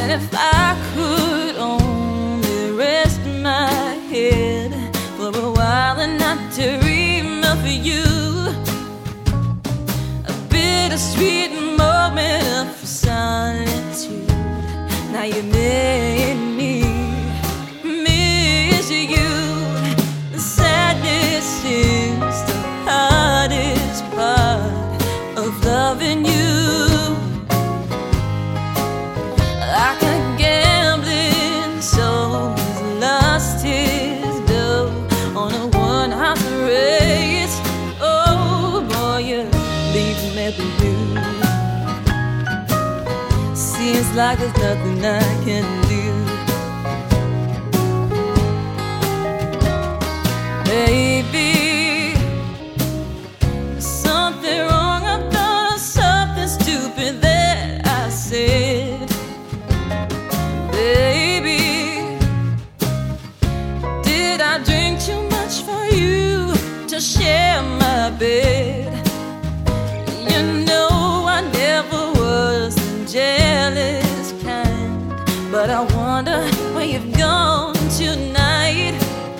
if I could only rest my head for a while and not dream of you, a bittersweet moment of solitude. Now you made me miss you. The sadness is the hardest part of loving you. Like a gambling soul has lost his dough on a one-horse race. Oh boy, you leave me blue. Seems like there's nothing I can do. Baby, there's something wrong. I've done something stupid that I said. Baby, did I drink too much for you to share my bed? You know I never was the jealous kind, but I wonder where you've gone tonight.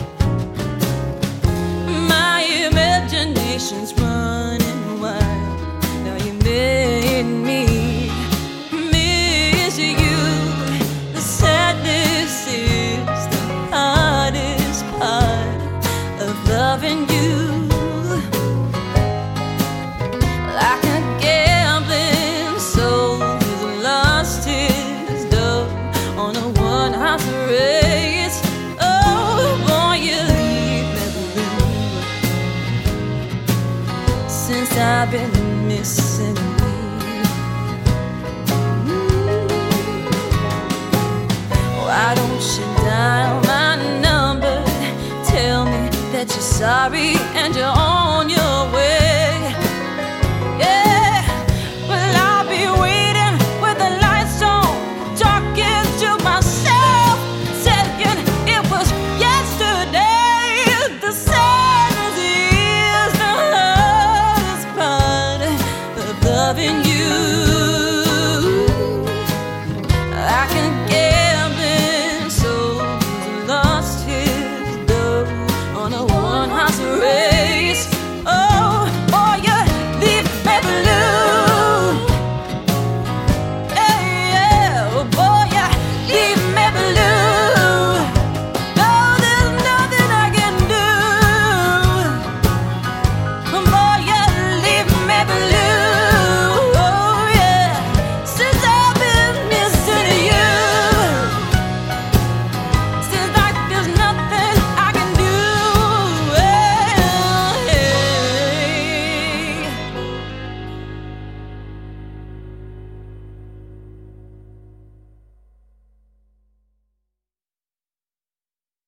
My imagination's running wild. Now you made me miss you. The sadness is the hardest part of loving you. Like a gambling soul who's lost his dough on a one-horse race. Oh boy, you leave me blue. Since I've been missing you. Why don't you dial my number? Tell me that you're sorry and you're